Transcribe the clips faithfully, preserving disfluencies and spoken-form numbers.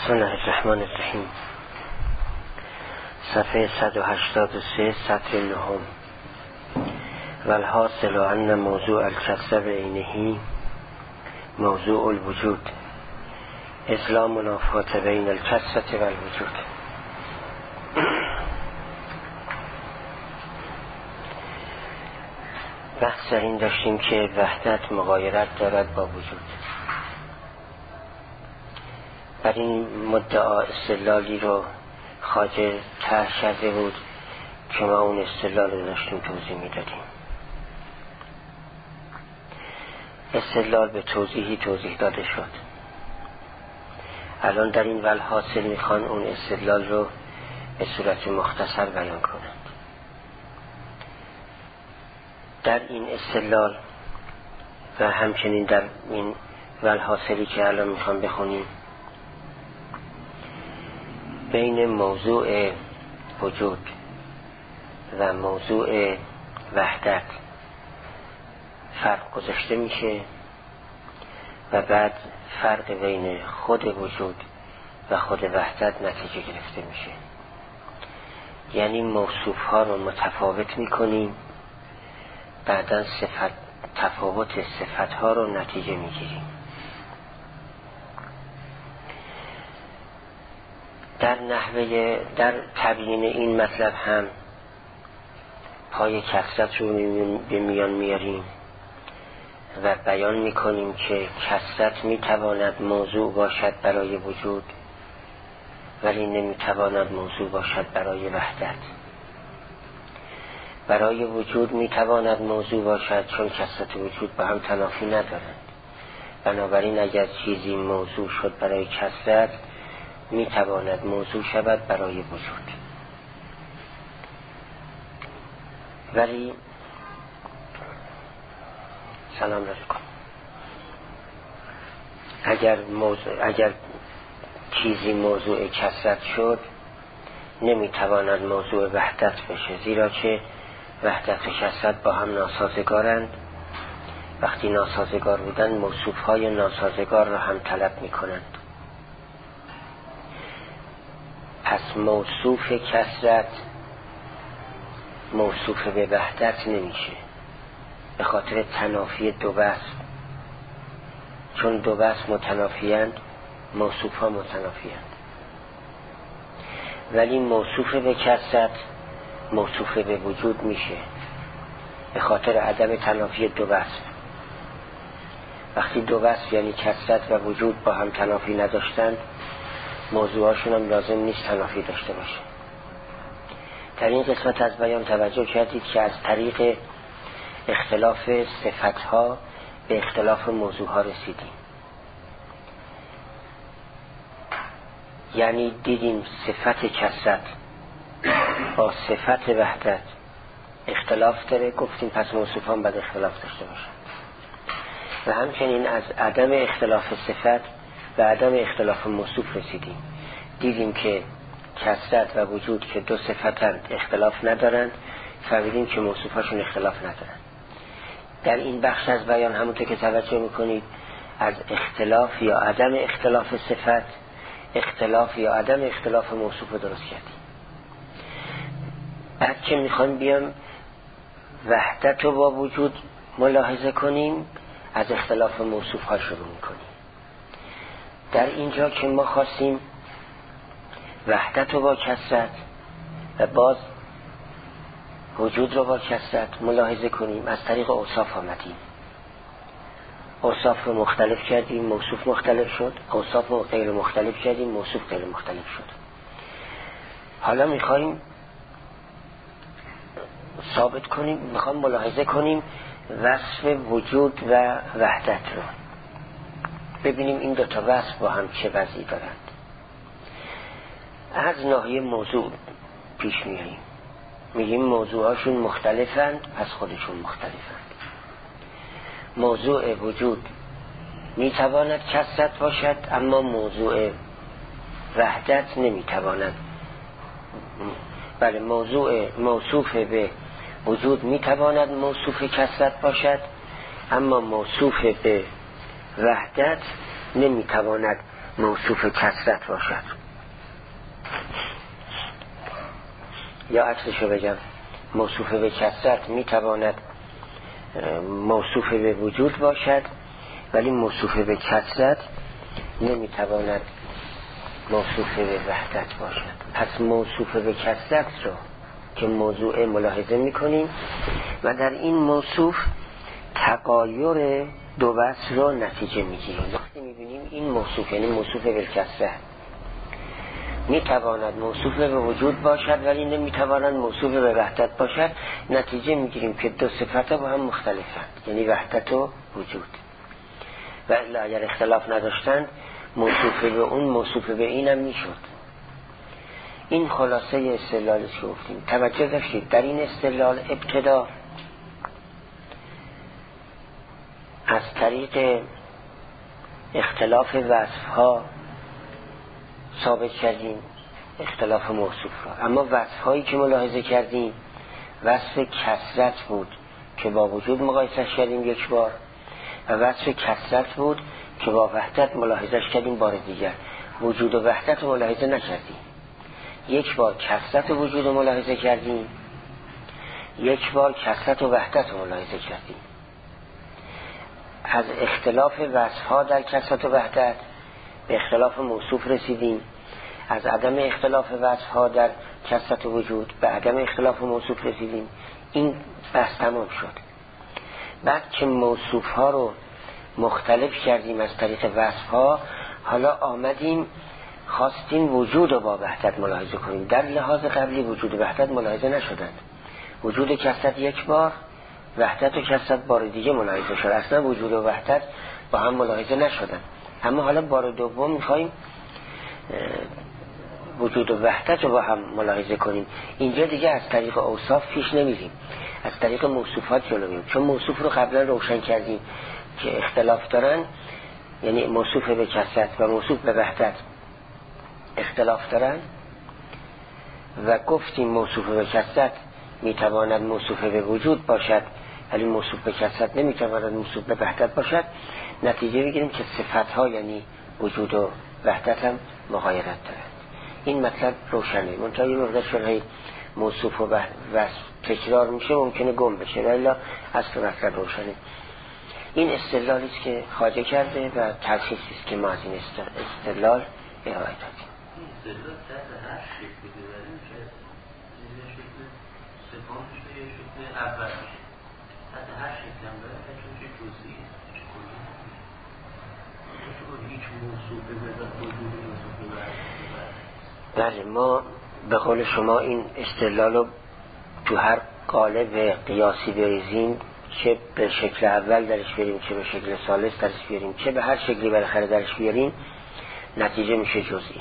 بسم الله الرحمن الرحیم. صفحه صد و هشتاد و سه، سطر نهم. والحاصل ان موضوع الکسر بعینه موضوع الوجود، اصلا منافات بین الکسرة و الوجود. بحث در این داشتیم که وحدت مغایرت دارد با وجود. بر این مدعا استدلالی رو خواجه طرح کرده بود که ما اون استدلال رو داشتیم توضیح میدادیم. استدلال به توضیحی توضیح داده شد. الان در این والحاصل میخوان اون استدلال رو به صورت مختصر بیان کنند. در این استدلال و همچنین در این والحاصلی که الان میخوان بخونیم، بین موضوع وجود و موضوع وحدت فرق گذاشته میشه و بعد فرق بین خود وجود و خود وحدت نتیجه گرفته میشه. یعنی موصوف ها رو متفاوت میکنیم، بعدا صفت تفاوت صفت ها رو نتیجه میگیریم. در نحوه در تبیین این مطلب هم پای کثرت رو به میان میاریم و بیان میکنیم که کثرت میتواند موضوع باشد برای وجود، ولی نمیتواند موضوع باشد برای وحدت. برای وجود میتواند موضوع باشد چون کثرت وجود با هم تنافی ندارند. بنابراین اگر چیزی موضوع شد برای کثرت، میتواند موضوع شود برای وجود. ولی سلام علیکم. اگر موضوع اگر چیزی موضوع کثرت شد، نمیتواند موضوع وحدت بشه، زیرا که وحدت و کثرت با هم ناسازگارند. وقتی ناسازگار بودن، موصوفهای ناسازگار را هم طلب میکنند. پس موصوف کثرت موصوف به وحدت نمیشه، به خاطر تنافی دو وصف. چون دو وصف متنافیند، موصوف ها متنافیند. ولی موصوف به کثرت موصوف به وجود میشه، به خاطر عدم تنافی دو وصف. وقتی دو وصف یعنی کثرت و وجود با هم تنافی نداشتند، موضوعاشون هم لازم نیست تنافی داشته باشه. در این قسمت از بیان توجه کردید که از طریق اختلاف صفتها به اختلاف موضوعها رسیدیم. یعنی دیدیم صفت کثرت با صفت وحدت اختلاف داره، گفتیم پس موصوفان باید اختلاف داشته باشن. و همچنین از عدم اختلاف صفت و عدم اختلاف موصوف رسیدیم. دیدیم که کثرت و وجود که دو صفتند اختلاف ندارند، فهمیدیم که موصوفاشون اختلاف ندارند. در این بخش از بیان همونطور که توجه میکنید، از اختلاف یا عدم اختلاف صفت، اختلاف یا عدم اختلاف موصوف رو درست کردیم. بعد که میخوایم بیام وحدت رو با وجود ملاحظه کنیم، از اختلاف موصوف ها شروع میکنیم. در اینجا که ما خواستیم وحدت رو با کثرت و باز وجود رو با کثرت ملاحظه کنیم، از طریق اوصاف آمدیم. اوصاف رو مختلف کردیم، موصوف مختلف شد. اوصاف رو غیر مختلف کردیم، موصوف غیر مختلف شد. حالا میخوایم ثابت کنیم، میخوایم ملاحظه کنیم وصف وجود و وحدت رو، ببینیم این دو تا وصف با هم چه وضعی دارند. از ناحیه موضوع پیش میاییم، میگیم موضوعاشون مختلفند، پس خودشون مختلفند. موضوع وجود میتواند کثرت باشد، اما موضوع وحدت نمیتواند. بله، موضوع موصوف به وجود میتواند موصوف کثرت باشد، اما موصوف به وحدت نمیتواند موصوف کثرت باشد، یا عکسشو بگم موصوف به کثرت میتواند موصوف به وجود باشد ولی موصوف به کثرت نمیتواند موصوف به وحدت باشد. پس موصوف به کثرت رو که موضوع ملاحظه میکنیم و در این موصوف تغایر دو وصف رو نتیجه میگیریم. وقتی میبینیم این موصوف یعنی موصوف به کثرت میتواند موصوف به وجود باشد ولی نمیتواند موصوف به وحدت باشد، نتیجه میگیریم که دو صفت با هم مختلفند، یعنی وحدت و وجود. و اگر اختلاف نداشتند موصوف به اون موصوف به اینم میشد. این خلاصه استدلالی که گفتیم. توجه داشتید در این استدلال ابتدا از طریق اختلاف وصفها ثابت کردیم اختلاف موصوف را، اما وصفهایی که ملاحظه کردیم وصف کثرت بود که با وجود مقایسش کردیم یک بار، و وصف کثرت بود که با وحدت ملاحظش کردیم بار دیگر. وجود و وحدت ملاحظه نکردیم، یک بار کثرت و وجود رو ملاحظه کردیم، یک بار کثرت و وحدت رو ملاحظه کردیم. از اختلاف وصفها در کثرت و وحدت به اختلاف موصوف رسیدیم، از عدم اختلاف وصفها در کثرت و وجود به عدم اختلاف موصوف رسیدیم. این بحث تمام شد. بعد که موصوف ها رو مختلف کردیم از طریق وصفها، حالا آمدیم خواستیم وجود رو با وحدت ملاحظه کنیم. در لحاظ قبلی وجود و وحدت ملاحظه نشدند، وجود کثرت یک بار، وحدت و کثرت بار دیگه ملاحظه شد، اصلا وجود و وحدت با هم ملاحظه نشدند. اما حالا بار دوم میخواییم وجود و وحدت رو با هم ملاحظه کنیم. اینجا دیگه از طریق اوصاف پیش نمیریم، از طریق موصوفات جلو میریم، چون موصوف رو قبلا روشن کردیم که اختلاف دارن، یعنی موصوف به کثرت و موصوف به وحدت اختلاف دارن و گفتیم موصوف به کثرت میتواند موصوف به وجود باشد ولی موصوف به کثرت نمیتواند موصوف به وحدت باشد. نتیجه بگیریم که صفتها یعنی وجود و وحدت هم مغایرت دارند. این مطلب روشنه، منتها یه مقدار شرحی موصوف و وصف تکرار میشه ممکنه گم بشه، ولی اصل مطلب روشنه. این استدلالی است که خواجه کرده و تلخیصی است که ما از این استدلال ارائه دادیم. استدلال تحت هر شکلی ببریم که یه شکل سوم میشه، یه شکل اول میشه، تحت هر شکل هم بریم چون چه جزئی چه کلی چون هیچ موصوف به وجود موصوف به وحدت. بله، ما به قول شما این استدلال رو تو هر قالب قیاسی بریزیم، چه به شکل اول درش بیاریم چه به شکل ثالث درش بیاریم چه به هر شکلی بالاخره درش بیاریم، نتیجه میشه جزئی.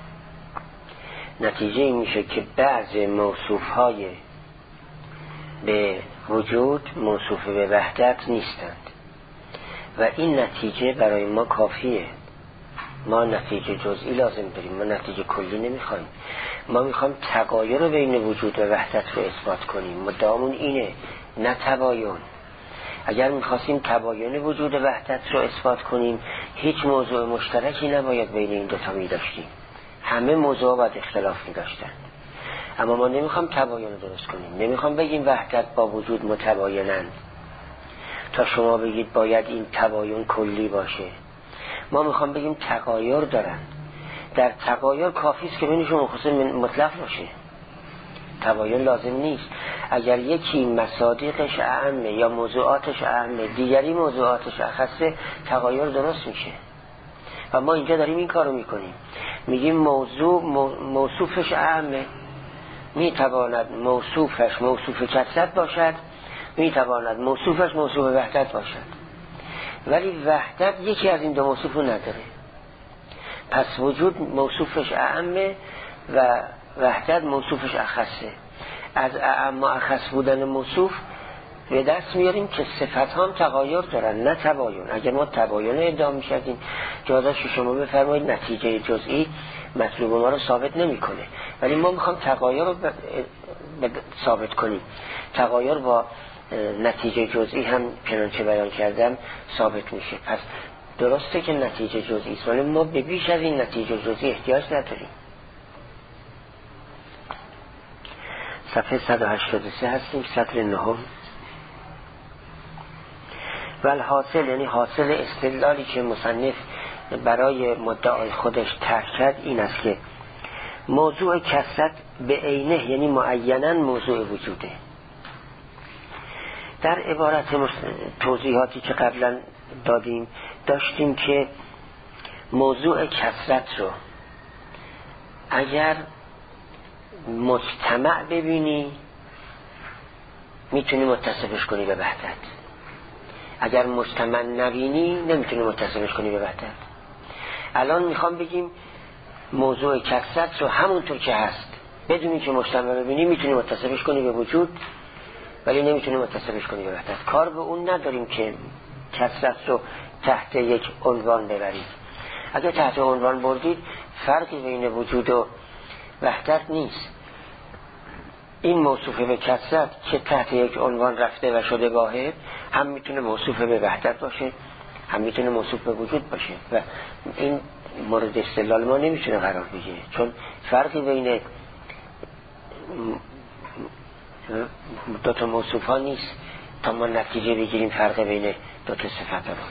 نتیجه این میشه که بعض موصوفهای به وجود موصوف به وحدت نیستند و این نتیجه برای ما کافیه. ما نتیجه جزئی لازم داریم، ما نتیجه کلی نمیخوایم. ما میخوایم تغایر بین وجود و وحدت رو اثبات کنیم، مدامون اینه، نه تباین. اگر میخواستیم تباین وجود و وحدت رو اثبات کنیم هیچ موضوع مشترکی نباید بین این دوتا میداشتیم، همه موضوع باید اختلاف میداشتن. اما ما نمیخوام تباین رو درست کنیم، نمیخوام بگیم وحدت با وجود متباینند تا شما بگید باید این تباین کلی باشه. ما میخوام بگیم تغایر دارن، در تغایر کافی است که بینشون مخصوص مطلق باشه، تباین لازم نیست. اگر یکی مصادیقش اعمه یا موضوعاتش اعمه دیگری موضوعاتش اخصه، تغایر درست میشه. و ما اینجا داریم این کارو میکنیم، میگیم موضوع موصوفش اعمه، میتواند موصوفش موصوف کثرت باشد، میتواند موصوفش موصوف وحدت باشد، ولی وحدت یکی از این دو موصوف رو نداره. پس وجود موصوفش اعمه و وحدت موصوفش اخصه. از اعم و اخص بودن موصوف به دست میاریم که صفت هم تغایر دارن نه تباین. اگر ما تباین ادعا میشدیم جازش شما بفرمایید نتیجه جزئی مطلوب ما رو ثابت نمیکنه، ولی ما میخوام تغایر رو ثابت کنیم. تغایر با نتیجه جزئی هم چنانچه بیان کردم ثابت میشه. پس درسته که نتیجه جزئی است، ولی ما به بیش از این نتیجه جزئی احتیاج نداریم. صفحه صد و هشتاد و سه هستیم، سطر نهم. والحاصل، یعنی حاصل استدلالی که مصنف برای مدعای خودش طرح کرد این است که موضوع کثرت به عینه، یعنی معیناً موضوع وجوده. در عبارت توضیحاتی که قبلا دادیم داشتیم که موضوع کثرت رو اگر مجتمع ببینی میتونی متصفش کنی به وحدت، اگر مجتمع نبینی نمیتونی متصفش کنی به وحدت. الان میخوام بگیم موضوع کثرت رو همونطور که هست بدونی که مجتمع ببینی میتونی متصفش کنی به وجود، ولی نمیتونی متصفش کنی به وحدت. کار به اون نداریم که کثرت رو تحت یک عنوان ببرید. اگر تحت عنوان بردید فرقی بین وجود و وحدت نیست. این موصوف به کثرت که تحت یک عنوان رفته و شده واحد هم میتونه موصوف به وحدت باشه، هم میتونه موصوف به وجود باشه و این مورد استدلال ما نمیتونه قرار بگیره، چون فرقی بین دو تا موصوف ها نیست تا ما نتیجه بگیریم فرق بین دو تا صفت ها.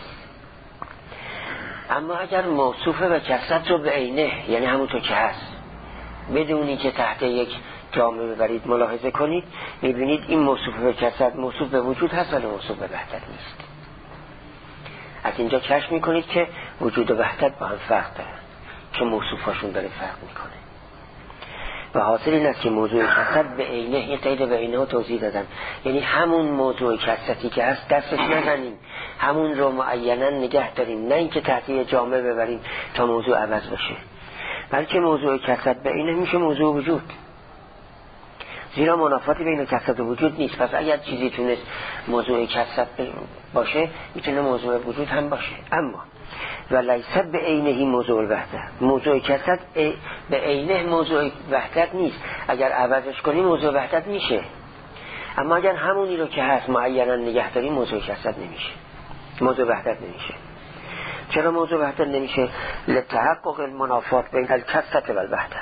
اما اگر موصوف به کثرت رو به عینه، یعنی همونطور که هست بدونی که تحت یک جامعه ببرید ملاحظه کنید، میبینید این موصوف به کثرت موصوف به وجود هست ولی موصوف به وحدت نیست. از اینجا کشف میکنید که وجود و وحدت با هم فرق دارن که موصوفاشون داره فرق میکنه. و حاصل این است که موضوع کثرت به عینه، این قید به عینه ها توضیح دادن، یعنی همون موضوع کثرتی که هست دستش نزنیم، همون رو معینا نگه داریم، نه اینکه تحت یه جامعه ببریم تا موضوع عوض باشه، بلکه موضوع کثرت به عینه میشه موضوع وجود، زیرا منافاتی بین کثرت و وجود نیست. پس اگر چیزی تونست موضوع کثرت باشه میتونه موضوع وجود هم باشه. اما ولیس به عینه موضوع وحدت، موضوع کثرت به عینه موضوع وحدت نیست، اگر عوضش کنی موضوع وحدت میشه. اما اگر همونی رو که هست معینا نگه داری موضوع کثرت نمیشه، موضوع وحدت نمیشه. چرا موضوع وحدت نمیشه؟ لتحقق المنافات بین الکثرت و الوحدت.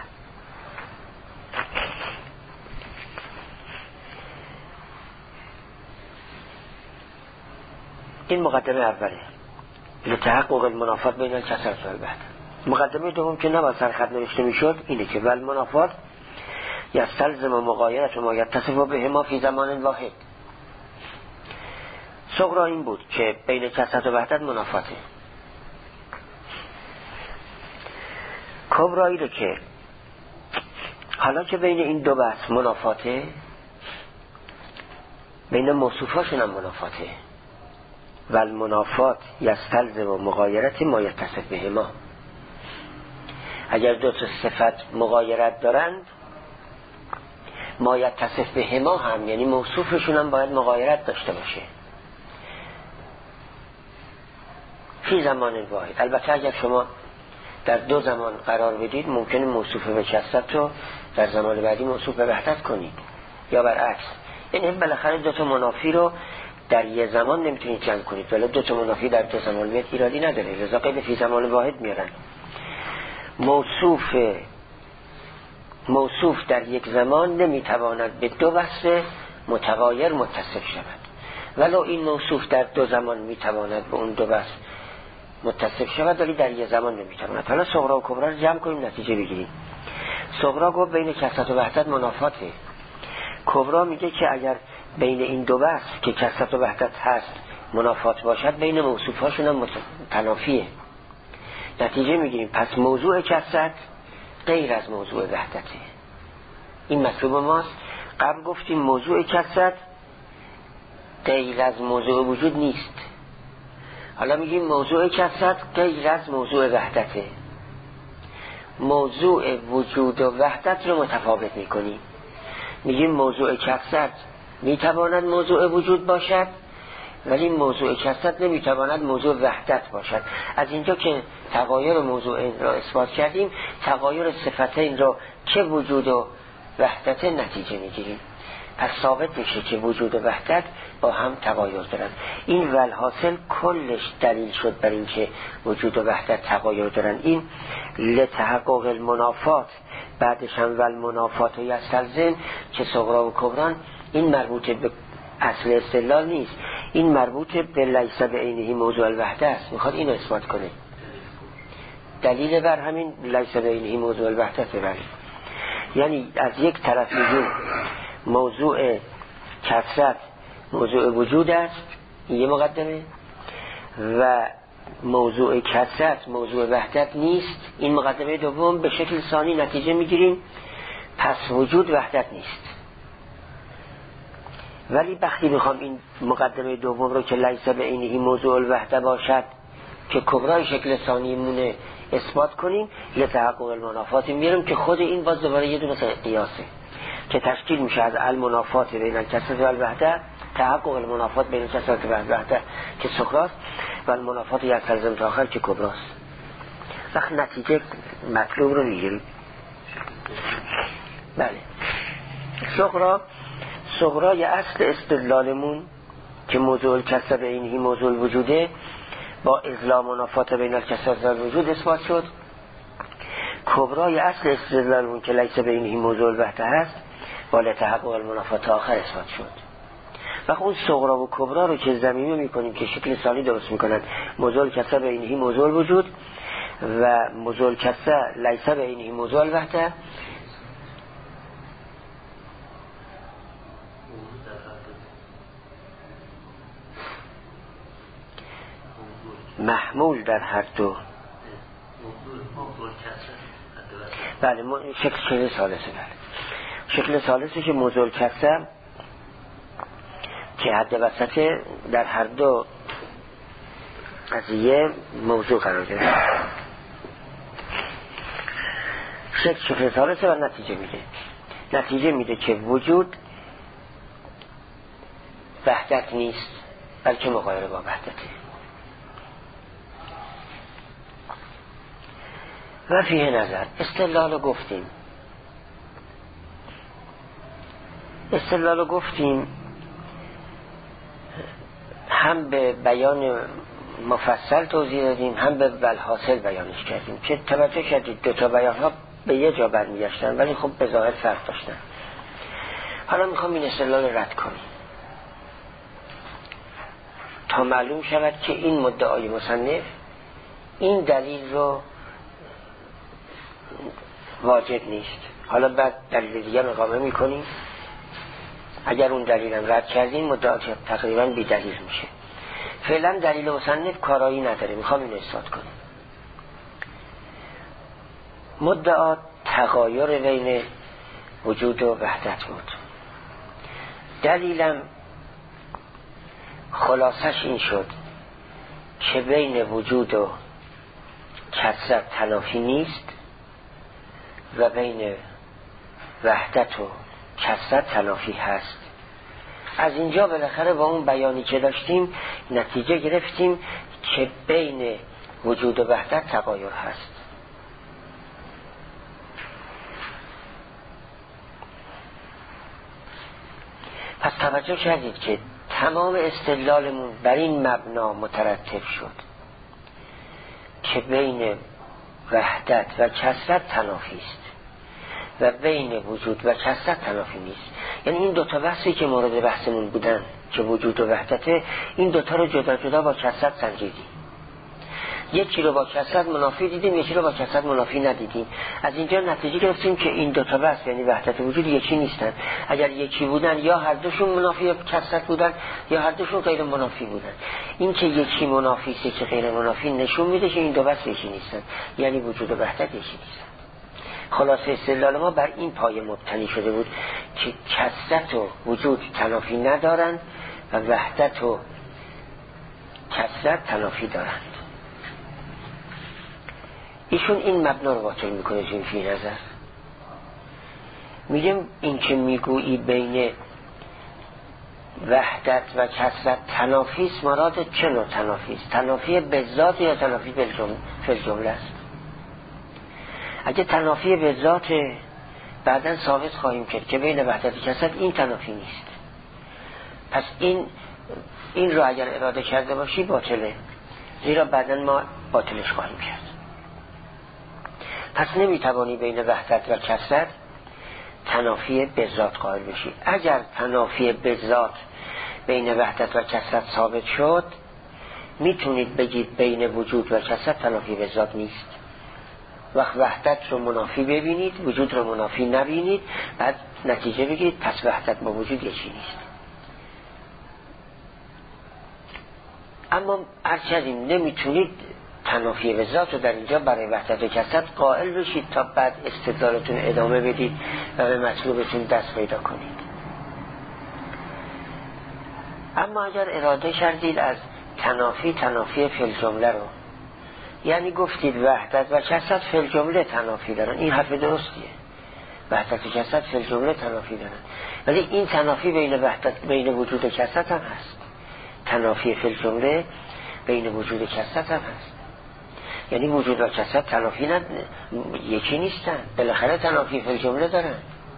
این مقدمه اوله، لتحقق المنافات بین الکثرت و الوحدت. مقدمه دوم که نباید سرخط نوشته میشد اینه که والمنافات یستلزم مغایرت ما یتصف بهما فی زمان واحد. صغرا این بود که بین کثرت و وحدت منافاته، کبرایی رو که حالا که بین این دو بحث منافاته، بین موصوفاشون هم منافاته. والمنافات یستلزم مغایرت ما یتصف بهما. اگر دو تا صفت مغایرت دارند، ما یتصف بهما هم یعنی موصوفشون هم باید مغایرت داشته باشه فی زمان واحد. البته اگر شما در دو زمان قرار بدید ممکنه موصوف به کثرت رو در زمان بعدی موصوف به وحدت کنید یا برعکس. یعنی بالاخره دو تا منافی رو در یه زمان نمیتونید جمع کنید، ولی دو تا منافی در دو زمان میاد ایرادی نداره، لذا قید فی زمان واحد میارن. موصوف موصوف در یک زمان نمیتواند به دو وصف متغایر متصف شود، ولو این موصوف در دو زمان میتواند به اون دو وصف متصف شود ولی در یک زمان نمیتواند. حالا صغرا و کبرا رو جمع کنیم نتیجه بگیریم. صغرا گفت بین کثرت و وحدت منافاته، کبرا میگه که اگر بین این دو وصف که کثرت و وحدت هست منافات باشد بین موصوفاشون هم تنافیه. نتیجه میگیریم پس موضوع کثرت غیر از موضوع وحدته. این مطلوب ماست. قبل گفتیم موضوع کثرت غیر از موضوع وجود نیست، حالا میگیم موضوع کثرت غیر از موضوع وحدته. موضوع وجود و وحدت رو متفاوت میکنیم، میگیم موضوع کثرت میتواند موضوع وجود باشد ولی موضوع کثرت نمیتواند موضوع وحدت باشد. از اینجا که تغایر موضوع را اثبات کردیم، تغایر صفتین را که وجود و وحدت نتیجه میگیریم. پس ثابت میشه که وجود و وحدت با هم تغایر دارن. این والحاصل کلش دلیل شد بر این که وجود و وحدت تغایر دارن. این لتحقق المنافات، بعدش هم والمنافات و یستلزم که صغرا و کبران، این مربوط به اصل استدلال نیست، این مربوط به لیس بعینه موضوع الوحده است. میخواد اینو اثبات کنه. دلیل بر همین لیس بعینه موضوع الوحده است. یعنی از یک طرف میگیم موضوع کثرت موضوع وجود است، این یه مقدمه، و موضوع کثرت موضوع وحدت نیست، این مقدمه دوم. به شکل ثانی نتیجه میگیریم پس وجود وحدت نیست. ولی وقتی میخوام این مقدمه دوم رو که لیس بعینه موضوع الوحده باشد که کبرای شکل ثانی مونه اثبات کنیم، لتحقق المنافات میریم که خود این باز دوباره یه دونه قیاسه که تشکیل میشه از المنافات بین الکثرت و الوحده، تحقق المنافات بین الکثرت و الوحده که صغراست و المنافات یستلزم تا آخر که کبراست. وقت نتیجه مطلوب رو میگیریم. بله، صغرا صغرای اصل استدلالمون که موضوع الکثرت بعینه موضوع الوجوده با اضلاع منافات بین الکثرت و الوجود اثبات شد. کبرای اصل استدلالمون که لیس بعینه موضوع الوحده هست با لتحقق المنافات تا آخر اثبات شد. وقت اون صغرا و کبرا رو که ضمیمه میکنیم که شکل ثانی درست میکنن، موضوع الکثرت بعینه موضوع الوجود و موضوع الکثرت لیس بعینه موضوع الوحده، محمول در هر دو. بله، شکل شکل ثالثه. بله، شکل ثالثه که موضوع الکثرت که حد وسط در هر دو قضیه موضوع قرار گرفت. شکل شکل ثالثه و نتیجه میده نتیجه میده که وجود وحدت نیست بلکه مغایر با وحدته. و فیه نظر استدلال گفتیم استدلال گفتیم هم به بیان مفصل توضیح دادیم، هم به والحاصل بیانش کردیم که توجه کردید دو تا بیان ها به یه جا برمیگشتن ولی خب به ظاهر فرق داشتن. حالا میخوام این استدلال رد کنیم تا معلوم شود که این مدعای مصنف این دلیل رو واجب نیست. حالا بعد دلیل دیگر مقامه میکنیم. اگر اون دلیلم رد کردیم مدعا تقریبا بی دلیل میشه. فعلا دلیل مصنف کارایی نداره، میخوام اینو اثبات کنیم. مدعا تغایر بین وجود و وحدت بود. دلیلم خلاصش این شد که بین وجود و کثرت تنافی نیست و بین وحدت و کثرت تنافی هست. از اینجا بالاخره با اون بیانی که داشتیم نتیجه گرفتیم که بین وجود و وحدت تغایر هست. پس توجه کردید که تمام استدلالمون بر این مبنا مترتب شد که بین وحدت و کثرت تنافی است و بین وجود و کثرت تنافی نیست. یعنی این دوتا بحثی که مورد بحثمون بودن که وجود و وحدت، این دوتا رو جدا جدا با کثرت سنجیدیم. یکی رو با کثرت منافی دیدیم، یکی رو با کثرت منافی ندیدیم. از اینجا نتیجه گرفتیم که این دوتا بحث یعنی وحدت و وجود یکی نیستن. اگر یکی بودن یا هر دوشون منافی کثرت بودن یا هر دوشون غیر منافی بودن. این که یکی منافی است که غیر منافی نشون میده که این دو بحث یکی نیستن، یعنی وجود و وحدت یکی نیستن. خلاصه استدلال ما بر این پایه مبتنی شده بود که کثرت و وجود تنافی ندارند و وحدت و کثرت تنافی دارند. ایشون این مبنا رو باطل میکنه این فی نظر. میگم این که میگویی بین وحدت و کثرت تنافی است، مراد چه نوع تنافی است؟ تنافی به ذات یا تنافی به جمله است؟ اگه تنافی به ذات بعداً ثابت خواهیم کرد که بین وحدت و کثرت این تنافی نیست. پس این این رو اگر اراده کرده باشی باطله، زیرا بعداً ما باطلش خواهیم کرد. پس نمیتوانی بین وحدت و کثرت تنافی بذات قائل بشی. اگر تنافی بذات بین وحدت و کثرت ثابت شد، میتونید بگید بین وجود و کثرت تنافی بذات نیست. وقت وحدت رو منافی ببینید، وجود رو منافی نبینید، بعد نتیجه بگیرید پس وحدت با وجود یکی نیست. اما هرچندیم نمیتونید تنافی بذات رو در اینجا برای وحدت و کثرت قائل بشید تا بعد استدلالتون ادامه بدید و به مطلوبتون دست پیدا کنید. اما اگر اراده کردید از تنافی تنافی فی الجمله رو، یعنی گفتید وحدت و کثرت فی الجمله تنافی دارن، این حرف درستیه، وحدت و کثرت فی الجمله تنافی دارن، ولی این تنافی بین وحدت بین وجود و کثرت هم هست. تنافی فی الجمله بین وجود و کثرت هم هست، یعنی وجود و کثرت تنافی ند... یکی نیستن، بالاخره تنافی فی الجمله دارن.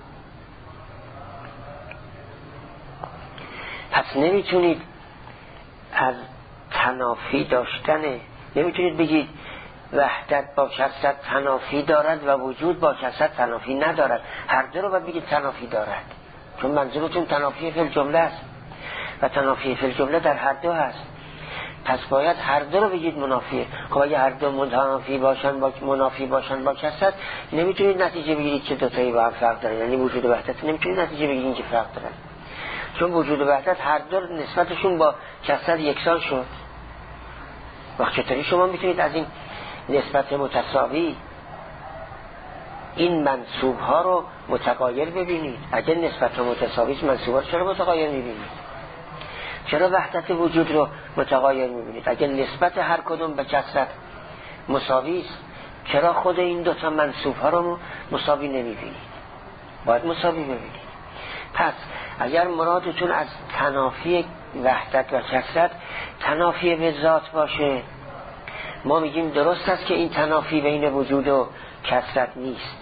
پس نمیتونید از تنافی داشتن، نمیتونید بگید وحدت با کثرت تنافی دارد و وجود با کثرت تنافی ندارد. هر دو رو باید بگید تنافی دارد، چون منظورتون تنافی فی الجمله است و تنافی فی الجمله در هر دو هست. پس باید هر دو رو بگید منافیه. خب اگه هر دو منافی باشن با منافی باشن با کثرت، نمیتونید نتیجه بگیرید که دو تایی با هم فرق دارن، یعنی وجود و وحدت نمیتونید نتیجه بگیرید که فرق دارن، چون وجود و وحدت هر دو نسبتشون با کثرت یکسان شد. وقت چطوری شما میتونید از این نسبت متساوی این منسوب ها رو متغایر ببینید؟ اگر نسبت متساوی است، منسوب ها چرا متغایر میبینید؟ چرا وحدت وجود رو متغایر میبینید؟ اگر نسبت هر کدوم به کثرت مساوی است، چرا خود این دوتا منسوب ها رو مساوی نمیبینید؟ باید مساوی ببینید. پس اگر مرادتون از تنافی وحدت و کثرت تنافی به ذات باشه، ما میگیم درست است که این تنافی بین وجود و کثرت نیست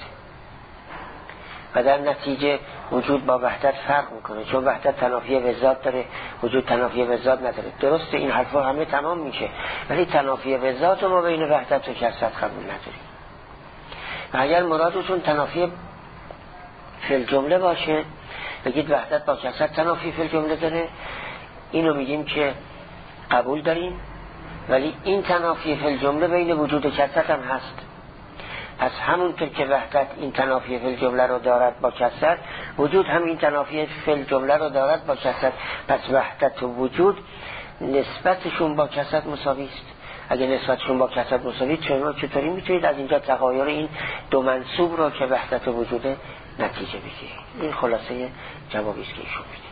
و در نتیجه وجود با وحدت فرق میکنه، چون وحدت تنافی به ذات داره، وجود تنافی به ذات نداره. درسته این حرفا همه تمام میشه، ولی تنافی به ذات ما بین وحدت و کثرت قبول نداریم. و اگر مرادتون تنافی فی الجمله باشه، بگید وحدت با کثرت تنافی فی الجمله داره، اینو میگیم که قبول داریم، ولی این تنافی فی الجمله بین وجود و کثرت هم هست. پس همونطور که وحدت این تنافی فی الجمله رو دارد با کثرت، وجود هم این تنافی فی الجمله رو دارد با کثرت. پس وحدت و وجود نسبتشون با کثرت مساوی است. اگه نسبتشون با کثرت مساوی، چطوری میتونید از اینجا تغایر این دو منسوب رو که وحدت و وجود نتیجه بگیرید؟ این خلاصه جوابی است که ایشون میده.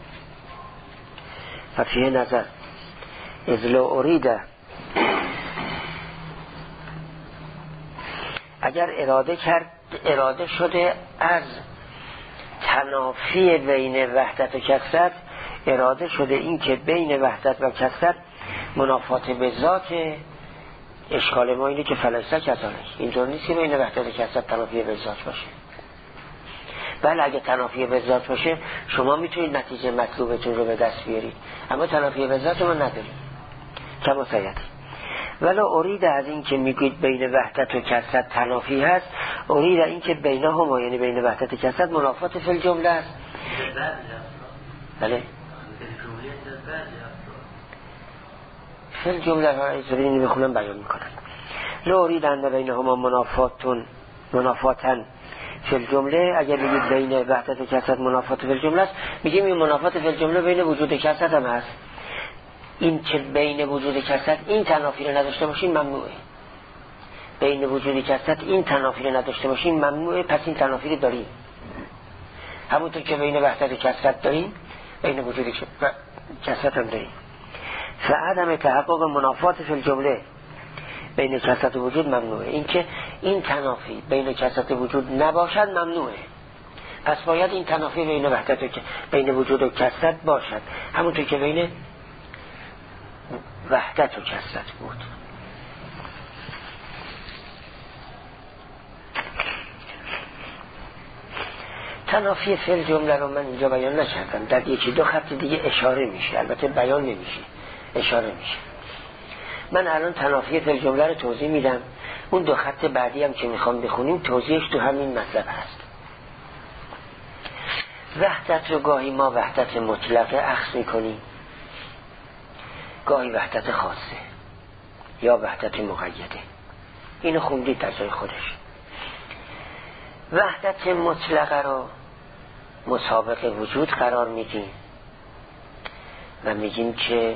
ففیه نظر اذ لو اریده، اگر اراده کرد اراده شده از تنافی بین وحدت و کثرت، اراده شده این که بین وحدت و کثرت منافات به ذات، اشکال ما اینه که فلسفه کذالک، اینجور نیست که بین وحدت و کثرت تنافی به ذات باشه. بله اگه تنافی به ذات باشه شما میتونید نتیجه مطلوبتون رو به دست بیارید، اما تنافی به ذات ما نداریم. کما سید ولی ارید از این که میگوید بین وحدت و کثرت تنافی هست، ارید این که بینهما، یعنی بین وحدت و کثرت منافات فی الجمله است. بله فی الجمله را ایزورینی میخونم بیان میکنن. لو ارید ان بینهما منافاتون منافاتن فی الجمله، اگر بگید بین وحدت و کثرت منافات فی الجمله است، میگیم این منافات فی الجمله بین وجود و کثرت هم هست. این که بین وجود و کثرت این تنافی رو نداشته باشین ممنوعه، بین وجود و کثرت این تنافی رو نداشته باشین ممنوعه. پس این تنافی رو داریم، همونطور که بین وحدت و کثرت داریم بین وجود و کثرت هم داریم. فعدم تحقق منافات فی الجمله بین کثرت و وجود ممنوعه. این که این تنافی بین کثرت و وجود نباشد ممنوعه، پس باید این تنافی بین وحدت و بین وجود و کثرت باشد، همونطور که بین وحدت و کثرت بود. تنافی فعل جمله رو من اینجا بیان نکردم، در یکی دو خط دیگه اشاره میشه، البته بیان نمیشه، اشاره میشه. من الان تنافی فعل جمله رو توضیح میدم، اون دو خط بعدی هم که میخوام بخونیم توضیحش تو همین مطلب هست. وحدت رو گاهی ما وحدت مطلقه اخذ میکنیم، گاهی وحدت خاصه یا وحدت مقیده. اینو خوندید در جای خودش. وحدت مطلقه رو مسابق وجود قرار میدیم و میگیم که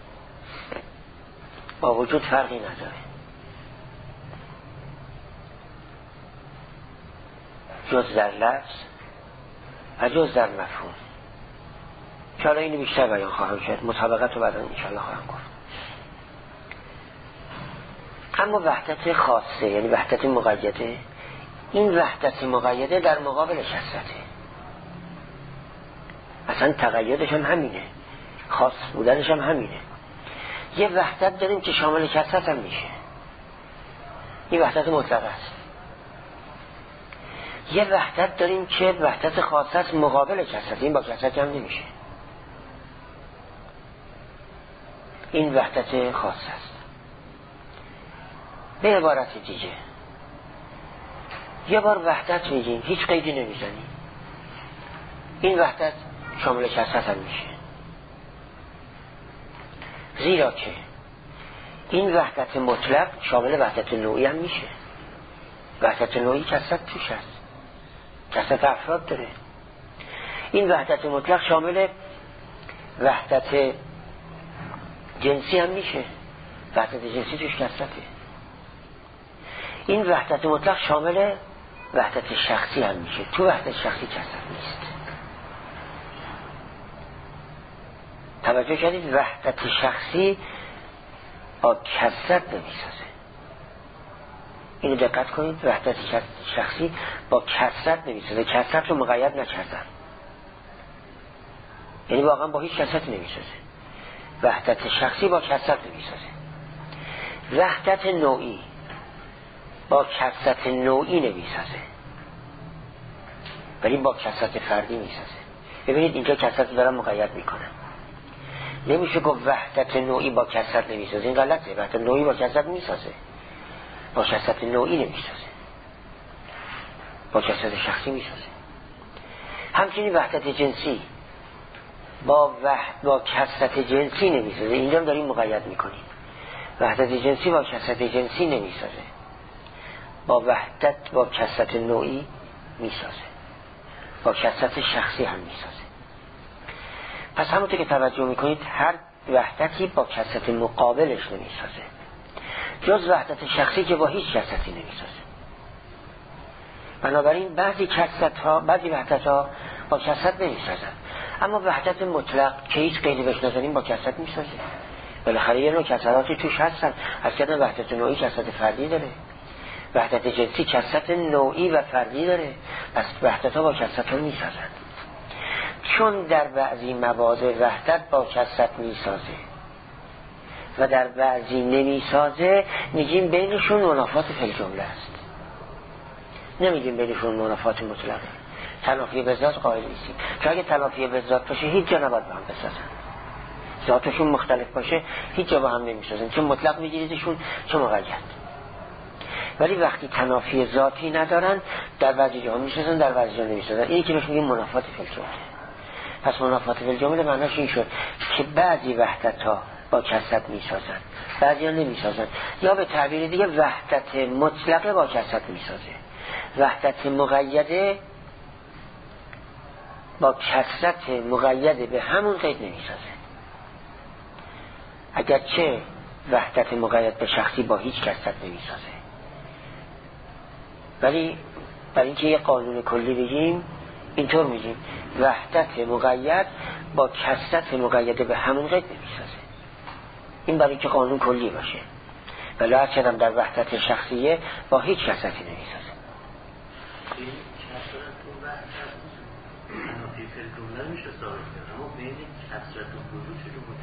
با وجود فرقی نداره، جز در لفظ و جز در مفهوم. که حالا اینو بیشتر بیان خواهم کرد، مسابقت رو بعدا انشاءالله خواهم گفت. اما وحدت خاصه یعنی وحدت مقیده، این وحدت مقیده در مقابل کثرته، اصلا تقییدش هم همینه، خاص بودنش هم همینه. یه وحدت داریم که شامل کثرت هم میشه، این وحدت مطلقه است. یه وحدت داریم که وحدت خاصه است مقابل کثرت، این با کثرت هم نمیشه، این وحدت خاصه است. به عبارت دیگه یه بار وحدت میگیم هیچ قیدی نمیزنیم، این وحدت شامل کثرت هم میشه، زیرا که این وحدت مطلق شامل وحدت نوعی هم میشه. وحدت نوعی کثرت توش هست، کثرت افراد داره. این وحدت مطلق شامل وحدت جنسی هم میشه، وحدت جنسی توش کثرته. این وحدت مطلق شامل وحدت شخصی هم میشه، تو وحدت شخصی کثرت نیست. توجه کردید؟ وحدت شخصی با کثرت نمیسازه، اینو دقت کنید. وحدت شخصی با کثرت نمیسازه، کثرت رو مقید نکردن، یعنی واقعا با هیچ کثرت نمیسازه. وحدت شخصی با کثرت نمیسازه. وحدت نوعی با کثرت نوعی نمیسازه، ولی با کثرت فردی میسازه. ببینید اینجا کثرت دارم مقید میکنم، نمیشه گفت وحدت نوعی با کثرت نمیسازه، این غلطه. وحدت نوعی با کثرت میسازه، با کثرت نوعی نمیسازه، با کثرت شخصی میسازه. همچنین وحدت جنسی با وحد با کثرت جنسی نمیسازه، اینجا هم داریم مقید میکنیم. وحدت جنسی با کثرت جنسی نمیسازه، با وحدت با کثرت نوعی میسازه، با کثرت شخصی هم میسازه. پس همونطور که توجه میکنید هر وحدتی با کثرت مقابلش نمیسازه، جز وحدت شخصی که با هیچ کثرتی نمیسازه. بنابراین بعضی کثرت ها بعضی وحدت ها با کثرت نمیسازن، اما وحدت مطلق که هیچ قیدی بهش نذاریم با کثرت میسازه. بالاخره یه نوع کثراتی توش هستن، از کردن وحدت نوعی کثرت فردی داره، وحدت جنسی کثرت نوعی و فردی داره، پس وحدت ها با کثرت ها میسازن. چون در بعضی مواضع وحدت با کثرت میسازه و در بعضی نمیسازه، میگیم بینشون منافات فی الجمله است، نمیگیم بینشون منافات مطلقه. تنافی به ذات قائل نیستیم، چون اگه تنافی به ذات باشه هیچ جا نباید با هم بسازن، ذاتشون مختلف باشه هیچ جا با هم نمیسازن، چون مطلق میگیریدشون چه مقید. ولی وقتی تنافی ذاتی ندارن در بعضی جا میسازن، در بعضی جا نمیسازن، اینی که بهش میگیم منافات فی الجمله. پس منافات فی الجمله معناش این شد که بعضی وحدت ها با کثرت میسازن، بعضی ها نمیسازن، یا به تعبیر دیگه وحدت مطلقه با کثرت میسازه، وحدت مقیده با کثرت مقیده به همون قید نمیسازه. اگرچه وحدت مقید به شخصی با هیچ کثرت نمیسازه، ولی برای اینکه یه قانون کلی بگیم اینطور میگیم وحدت مقید با کثرت مقیده به همون قید نمیسازه. این برای اینکه قانون کلی باشه، ولی هر چقدر در وحدت شخصیه با هیچ کثرتی نمیسازه. نمیشه ثابت کرد، اما بین کثرت و وجود چه جور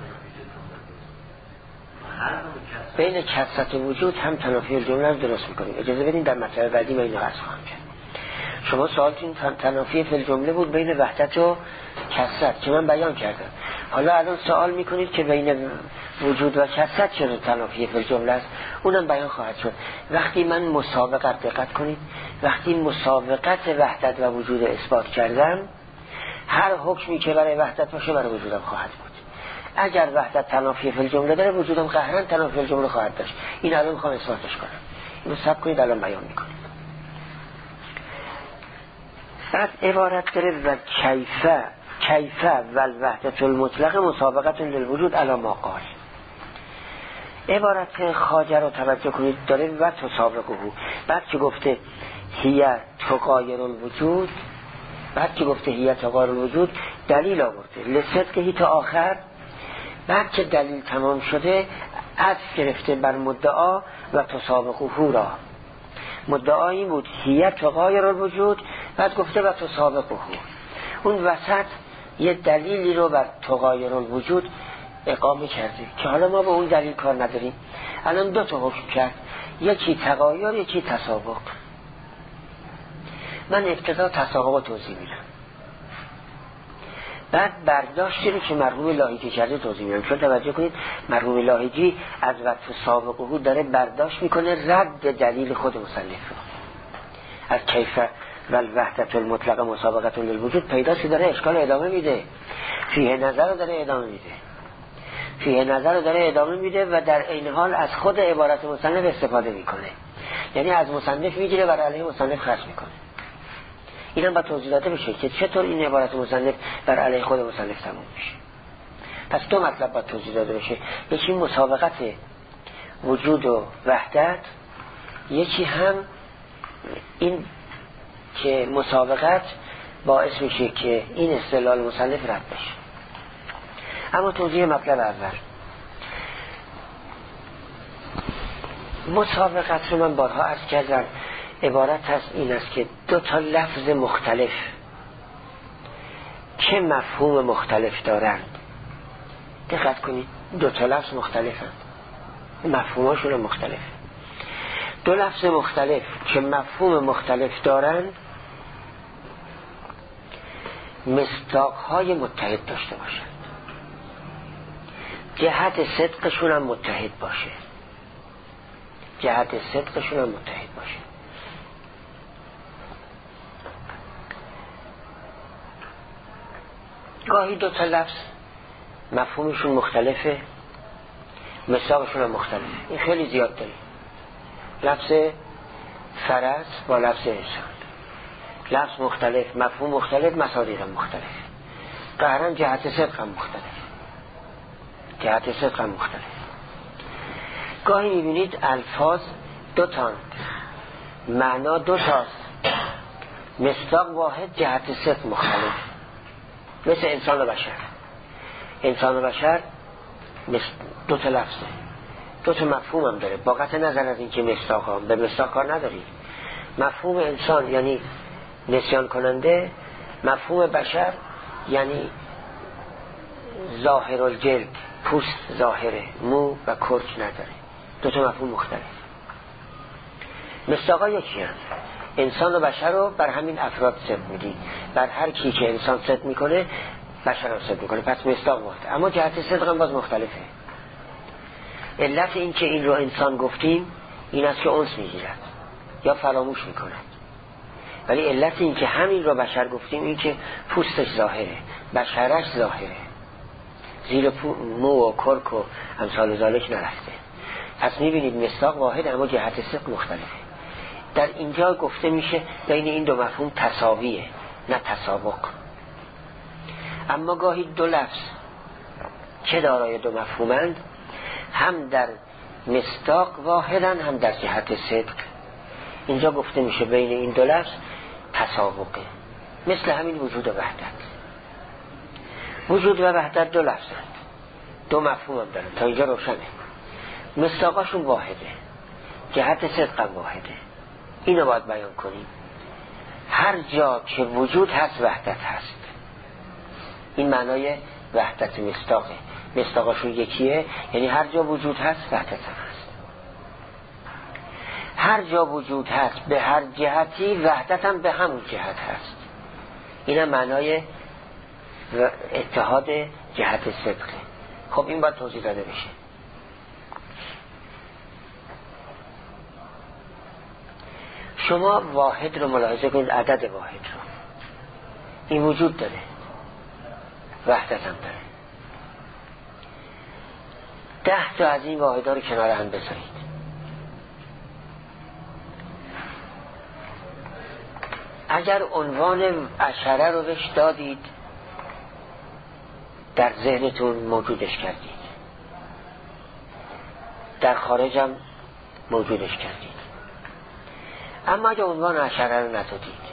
تنافی بین کثرت و وجود هم تنافی الجمله رو درست میکنیم. اجازه بدین در مطلب بعدی ما اینو عرض خواهم کرد. شما سوالتون تنافی فی الجمله بود بین وحدت و کثرت که من بیان کردم. حالا الان سوال میکنید که بین وجود و کثرت چرا تنافی فی الجمله است؟ اونم بیان خواهد شد. وقتی من مسابقت، دقت کنید، وقتی مسابقت وحدت و وجود اثبات کردم، هر حکمی که برای وحدت باشه برای وجودم خواهد بود. اگر وحدت تنافی فی الجمله داره، وجودم قهرن تنافی فی الجمله خواهد داشت. این الان میخوام اثباتش کنم. اینو صبر کنید، الان بیان میکنید. بعد عبارت داره و کیفه کیفه و الوحدت المطلق مسابقت للوجود علی ما قال. عبارت خواجه رو توجه کنید، داره و تسابقه. بعد که گفته هی تغایر الوجود، بعد که گفته هی تغایر الوجود دلیل آورده لصدقه تا آخر. بعد که دلیل تمام شده عطف گرفته بر مدعا و تسابقه را. مدعا این بود هی تغایر الوجود، بعد گفته و تسابقه. اون وسط یه دلیلی رو بر تغایر الوجود اقامه کرده که حالا ما به اون دلیل کار نداریم. الان دو تا حکم کرد، یکی تغایر یکی تسابق. من ابتدا تسابق توضیح میدم، بعد برداشتی رو که مرحوم لاهیجی کرده توضیح میدم. چون توجه کنید مرحوم لاهیجی از و تسابقه داره برداشت میکنه رد دلیل خود مصنف رو. از کیفه و الوحدت المطلق مسابقت للوجود پیداست که داره اشکال ادامه میده، فیه نظر رو داره ادامه میده فیه نظر رو داره ادامه میده و در این حال از خود عبارت مصنف استفاده میکنه. یعنی از مصنف میگیره برای علیه مصنف خرج میکنه. اینم با توضیح داده بشه که چطور این عبارت مصنف بر علیه خود مصنف تموم میشه. پس دو مطلب با توضیح داده بشه، یکی مسابقت وجود و وحدت، یکی هم این که مسابقت باعث میشه که این استدلال مصنف رد بشه. اما توضیح مطلب اول، مسابقت رو من بارها عرض کردم عبارت هست این است که دو تا لفظ مختلف که مفهوم مختلف دارند. دقت کنید، دو تا لفظ مختلفند، مفهوماشون مختلف. دو لفظ مختلف که مفهوم مختلف دارند مصداق‌های متحد داشته باشند، جهت صدقشون هم متحد باشه جهت صدقشون هم متحد باشه گاهی دو تا لفظ مفهومشون مختلفه، مصداقشون هم مختلفه. این خیلی زیاد داریم. لفظ فرس با لفظ انسان، لفظ مختلف، مفهوم مختلف، مصادیق هم مختلف. قهرن جهت صدق هم مختلف جهت صدق هم مختلف. گاهی میبینید الفاظ دو تان، معنا دو تاست، مصداق واحد، جهت صدق مختلف. مثل انسان و بشر. انسان و بشر دو تا لفظه، دو تا مفهوم هم داره، با قطع نظر از این که مصداق ها به مصداق کار نداری. مفهوم انسان یعنی نسیان کننده، مفهوم بشر یعنی ظاهر الجلد، پوست ظاهره، مو و کرک نداره. دو تا مفهوم مختلف. مصداق ها یکی هم. انسان و بشر رو بر همین افراد صدق میدی، بر هر کی که انسان صدق میکنه بشر هم صدق میکنه، پس مصداق واحد. اما جهت صدق هم باز مختلفه. علت این که این رو انسان گفتیم این است که انس میگیرد یا فراموش میکند، ولی علت این که همین رو بشر گفتیم این که پوستش ظاهره، بشرش ظاهره، زیر مو و کرک و امثال ذالک نرفته. پس میبینید مصداق واحد اما جهت صدق مختلفه. در اینجا گفته میشه بین این دو مفهوم تساویه، نه تسابق. اما گاهی دو لفظ که دارای دو مفهومند، هم در مصداق واحدن هم در جهت صدق. اینجا گفته میشه بین این دو لفظ تسابقه. مثل همین وجود و وحدت. وجود و وحدت دو لفظند، دو مفهوم هم دارن، تا اینجا روشنه. مصداقاشون واحده، جهت صدق هم واحده. اینو باید بیان کنیم. هر جا که وجود هست وحدت هست. این معنای وحدت مصداقه. مصداقاشون یکیه، یعنی هر جا وجود هست وحدت هم هست. هر جا وجود هست به هر جهتی وحدت هم به همون جهت هست. این هم معنای اتحاد جهت صدقه. خب این باید توضیح داده بشه. شما واحد رو ملاحظه کنید، عدد واحد رو، این وجود داره، وحدت هم داره. ده تا از این واحدها رو کنار هم بذارید. اگر عنوان عشره رو بهش دادید، در ذهنتون موجودش کردید، در خارجم موجودش کردید. اما اگر عنوان عشره رو ندادید،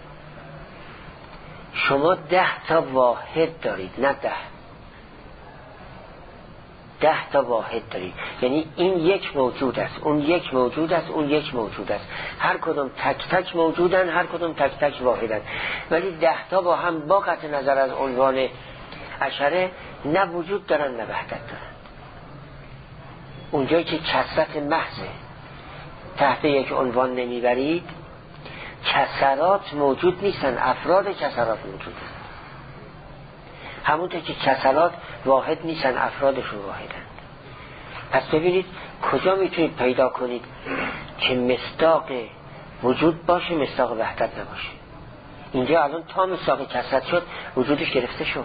شما ده تا واحد دارید، نه ده ده تا واحد دارید. یعنی این یک موجود است، اون یک موجود است، اون یک موجود است، هر کدوم تک تک موجودن، هر کدوم تک تک واحدن، ولی ده تا با هم با قطع نظر از عنوان عشره نه وجود دارن نه وحدت دارن. اونجایی که کثرت محضه تحت یک عنوان نمیبرید، کثرات موجود نیستن، افراد کثرات موجود هستن. همونطور که کثرات واحد نیستن، افرادشون واحدن. پس ببینید کجا میتونید پیدا کنید که مصداق وجود باشه مصداق وحدت نباشه. اینجا الان تا مصداق کثرت شد وجودش گرفته شد،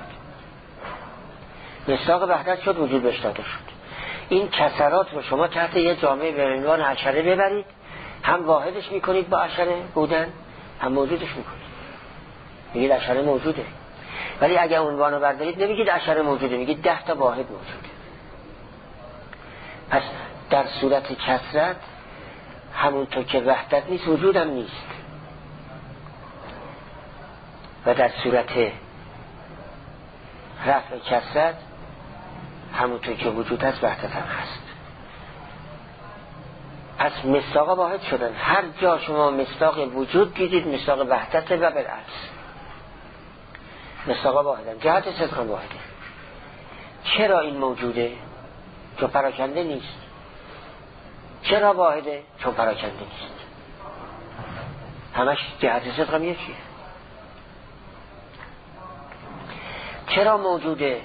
مصداق وحدت شد وجود بهش داده شد. این کثرات رو شما تحت یه جامعه به عنوان عشره ببرید، هم واحدش میکنید با عشره بودن، هم موجودش میکنید، میگید عشره موجوده. ولی اگر عنوان رو بردارید نمیگید عشره موجوده، میگید ده تا واحد موجوده. پس در صورت کثرت همونطور که وحدت نیست وجودم نیست، و در صورت رفع کثرت همونطور که وجود هست وحدت هم هست. پس مصداقا واحد شدن. هر جا شما مصداق وجود دیدید مصداق وحدت و بالعکس. مصداقا واحدن، جهت صدق هم واحده. چرا این موجوده؟ چون پراکنده نیست. چرا واحده؟ چون پراکنده نیست. همش جهت صدق هم یکیه. چرا موجوده؟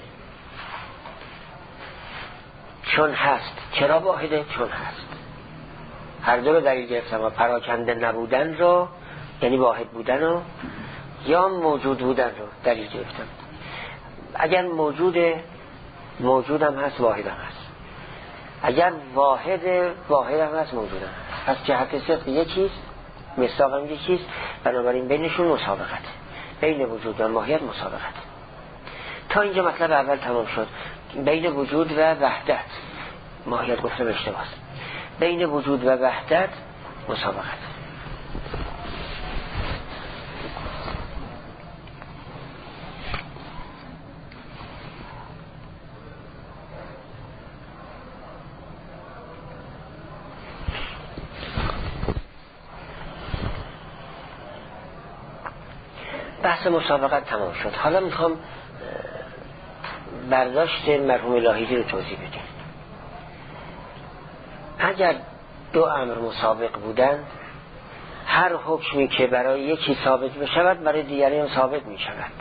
چون هست. چرا واحده؟ چون هست. هر دو رو دلیل گرفتم، و پراکنده نبودن رو یعنی واحد بودن رو، یا موجود بودن رو دلیل گرفتم. اگر موجوده، موجودم هست، واحدم هست. اگر واحد، واحدم هست، موجودم هست. پس جهت صدق یکیست، مصداقم یکیست، بنابراین بینشون مسابقت، بین وجود و ماهیت مسابقت. تا اینجا مطلب اول تمام شد. بین وجود و وحدت، ماهیت گفتم اشتباهه، بین وجود و وحدت مسابقت. بحث مسابقت تمام شد. حالا میخوام برداشت مرحوم لاهیجی رو توضیح بدیم. اگر دو امر مسابق بودن، هر حکمی که برای یکی ثابت بشود برای دیگری هم ثابت می شود.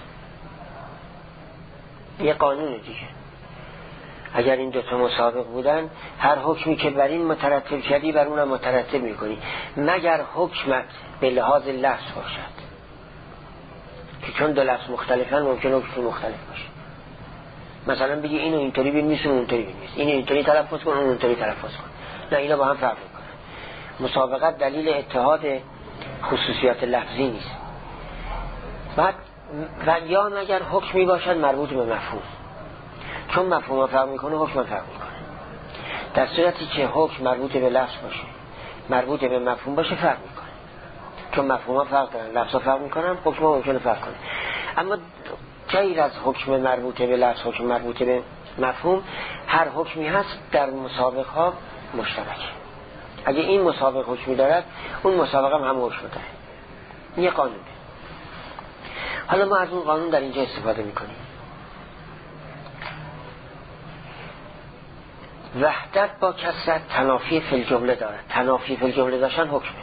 یه قانون دیگه. اگر این دوتا مسابق بودن، هر حکمی که بر این مترتب شدی بر اونم مترتب می کنی، مگر حکمت به لحاظ لفظ باشد، که چون دو لفظ مختلفن ممکنه حکم مختلف باشه. مثلا بگی اینو اینطوری بنویس اون اونطوری بنویس، اینو اینطوری تلفظ کن اون اونطوری تلفظ کن، نه اینا با هم فرق میکنن. مسابقت دلیل اتحاد خصوصیات لفظی نیست. بعد و یا مگر حکمی باشد مربوط به مفهوم، چون مفهوم فرق میکنه حکم فرق میکنه. در صورتی که حکم مربوط به لفظ باشه مربوط به مفهوم باشه فرق میکنه، چون مفهوم فرق دارن، لفظ فرق میکنن، حکم ممکنه فرق کنه. اما غیر از حکم مربوط به لفظ، حکم مربوط به مفهوم، هر حکمی هست در مسابقه ها مشترک. اگه این مسابقه حکمی دارد اون مسابقه هم هم حکم داره. این یه قانونه. حالا ما از اون قانون در اینجا استفاده میکنیم. وحدت با کثرت تنافی فی الجمله دارد. تنافی فی الجمله داشتن حکمه.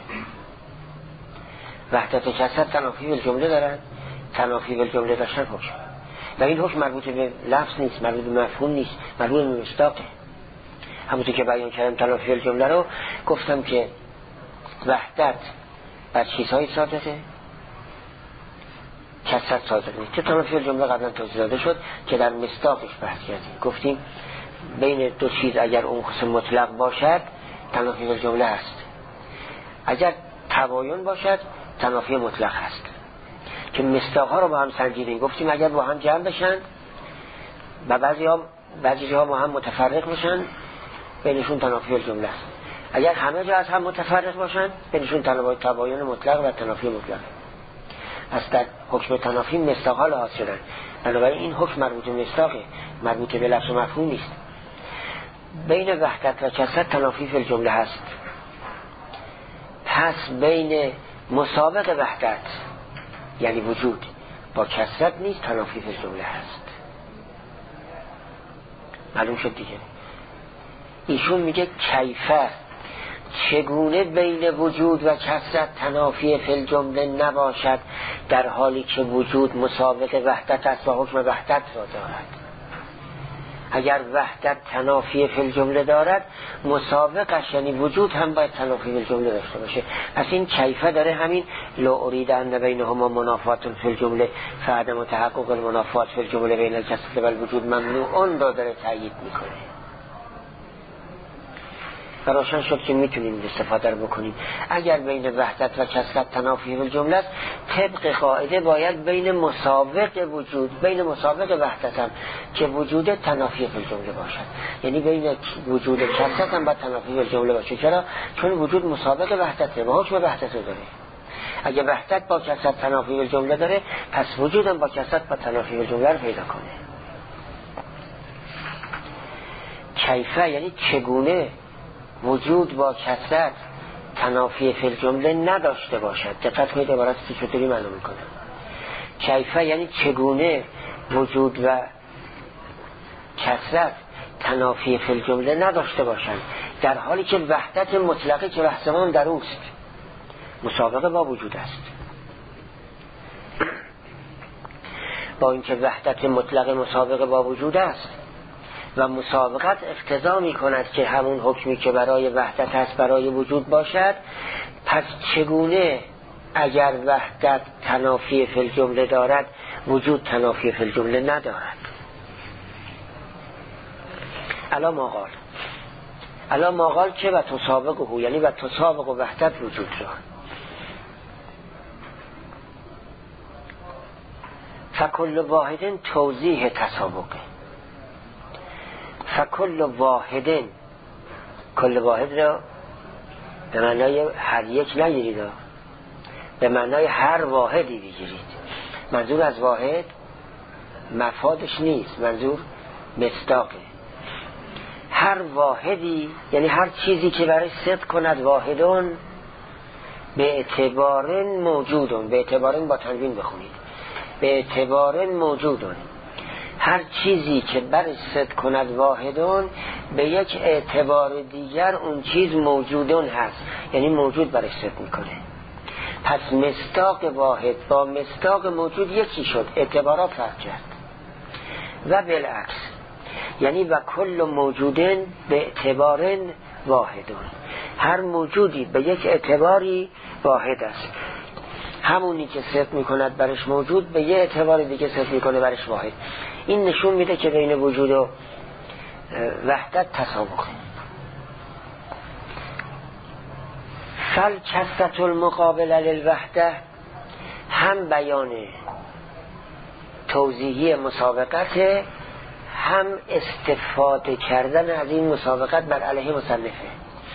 وحدت و کثرت تنافی فی الجمله دارد، تنافی فی الجمله داشتن حکمه. و این حکم مربوط به لفظ نیست، مربوط به مفهوم نیست، مربوط به مصداقه. همونطور که بیان کردم تنافی فی الجمله رو گفتم که وحدت بر چیزهای ثابته، کثرت ثابت نیست. که تنافی فی الجمله قبلا توضیح داده شد که در مصداقش بحث کردیم. گفتیم بین دو چیز اگر اون قسم مطلق باشد تنافی فی الجمله هست، اگر تباین باشد تنافی مطلق هست. که مصداقها رو با هم سنجیدیم، گفتیم اگر با هم جمع بشن و بعضی ها بعضی ها با هم متفرق میشن بینشون تنافی فی الجمله است. اگر همه جا از هم متفرق باشن بینشون تباین مطلق و تنافی مطلق. پس در حکم تنافی مصداقها لحاظ شدن. بنابراین این حکم مربوط به مصداقه، مربوط به لفظ و مفهوم نیست. بین وحدت و کثرت تنافی فی الجمله هست. پس بین مسابق وحدت یعنی وجود با کثرت نیست، تنافی فی الجمله هست. معلوم شد دیگه. ایشون میگه کیفه، چگونه بین وجود و کثرت تنافی فی الجمله نباشد در حالی که وجود مسابق وحدت است و حکم وحدت را دارد. اگر وحدت تنافی فی الجمله دارد مسابقش یعنی وجود هم باید تنافی فی الجمله داشته باشه. پس این کیفه داره همین لو ارید ان بینهما منافات فی الجمله فعدم تحقق المنافات فی الجمله بین الکثرت و الوجود ممنوع را داره تأیید میکنه. روشن شد که میتونیم استفاده رو بکنیم. اگر بین وحدت و کثرت تنافی فی الجمله است، طبق قاعده باید بین مسابق وجود بین مسابق وحدت هم که وجود تنافی فی الجمله باشد، یعنی بین وجود کثرت هم باید تنافی فی الجمله باشه. چرا؟ چون وجود مسابق وحدته و حکم وحدت رو داره. اگه وحدت با کثرت تنافی فی الجمله داره، پس وجود هم با کثرت با تنافی فی الجمله رو پیدا کنه. کیفه یعنی چگونه وجود با کثرت تنافی فی الجمله نداشته باشد. دقت کنید عبارت چطوری معلوم میکنه. کیفه یعنی چگونه وجود و کثرت تنافی فی الجمله نداشته باشند در حالی که وحدت مطلقه که بحثمون در اوست مسابقه با وجود است. با اینکه وحدت مطلقه مسابقه با وجود است و مسابقت اقتضا می کند که همون حکمی که برای وحدت هست برای وجود باشد، پس چگونه اگر وحدت تنافی فی الجمله دارد وجود تنافی فی الجمله ندارد؟ الا ما قال الا ما قال که و تسابقه، یعنی و تسابق و وحدت وجود را. فکل واحد توضیح تسابقه. فکل واحد، کل واحد را به معنای هر یک نگیرید، به معنای هر واحدی بگیرید. منظور از واحد مفادش نیست، منظور مصداقه. هر واحدی یعنی هر چیزی که برای صدق کند واحدون به اعتبار موجودون، به اعتبار با تنوین بخونید، به اعتبار موجودون. هر چیزی که برش صدق کند واحدون به یک اعتبار دیگر اون چیز موجودون هست، یعنی موجود برش صدق میکنه. پس مصداق واحد با مصداق موجود یکی شد، اعتبارات فرق کرد. و بالعکس، یعنی و کل موجودن به اعتبار واحدون، هر موجودی به یک اعتباری واحد است. همونی که صدق میکند برش موجود به یه اعتبار دیگه صدق میکنه برش واحد. این نشون میده که بین وجود و وحدت تسابقه. فل کثرت المقابل للوحده، هم بیان توضیحی مسابقت، هم استفاده کردن از این مسابقت بر علیه مصنفه.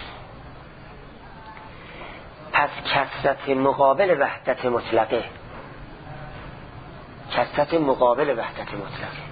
پس کثرت مقابل وحدت مطلقه، کثرت مقابل وحدت مطلقه.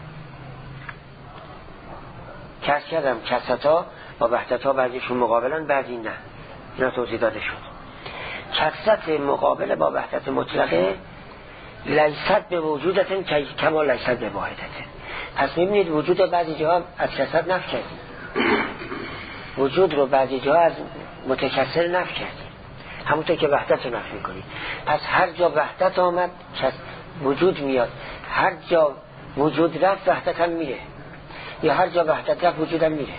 کس کردم کثرت ها با وحدت ها بعضیشون مقابلن بعضی نه، اینا توضیح داده شد. کثرت مقابل با وحدت مطلقه لیست به وجودتن کما لیست به واحدتن. پس میبینید وجود بعضی جاها از کثرت نفی کردیم، وجود رو بعضی جا از متکثر نفی کردیم، همونطور که وحدت رو نفی کنیم. پس هر جا وحدت آمد وجود میاد، هر جا وجود رفت وحدت هم میره، یا هر جا وحدت رفت وجود هم میره.